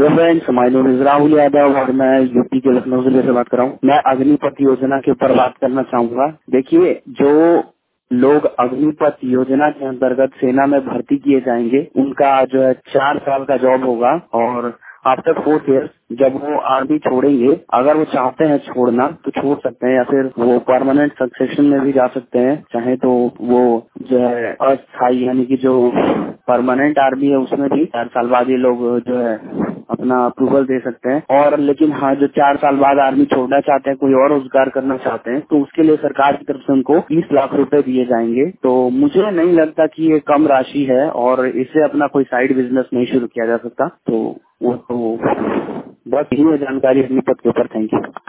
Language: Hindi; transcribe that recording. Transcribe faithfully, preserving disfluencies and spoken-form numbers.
Hello friends, my name is Rahul Yadav और मैं यूपी के लखनऊ जिले से बात कर रहा हूँ। मैं अग्निपथ योजना के ऊपर बात करना चाहूंगा। देखिए, जो लोग अग्निपथ योजना के अंतर्गत सेना में भर्ती किए जाएंगे, उनका जो है चार साल का जॉब होगा और आफ्टर फोर्थ ईयर जब वो आर्मी छोड़ेंगे, अगर वो चाहते हैं छोड़ना तो छोड़ सकते हैं या फिर वो परमानेंट सक्सेशन में भी जा सकते हैं। चाहे तो वो जो है अस्थायी यानी कि जो परमानेंट आर्मी है उसमें भी चार साल बाद ये लोग जो है अपना अप्रूवल दे सकते हैं। और लेकिन हाँ, जो चार साल बाद आर्मी छोड़ना चाहते हैं, कोई और रोजगार करना चाहते हैं, तो उसके लिए सरकार की तरफ से उनको बीस लाख रुपए दिए जाएंगे। तो मुझे नहीं लगता कि ये कम राशि है और इससे अपना कोई साइड बिजनेस नहीं शुरू किया जा सकता। तो वो तो बस यही है जानकारी अग्निपथ के ऊपर। Thank you.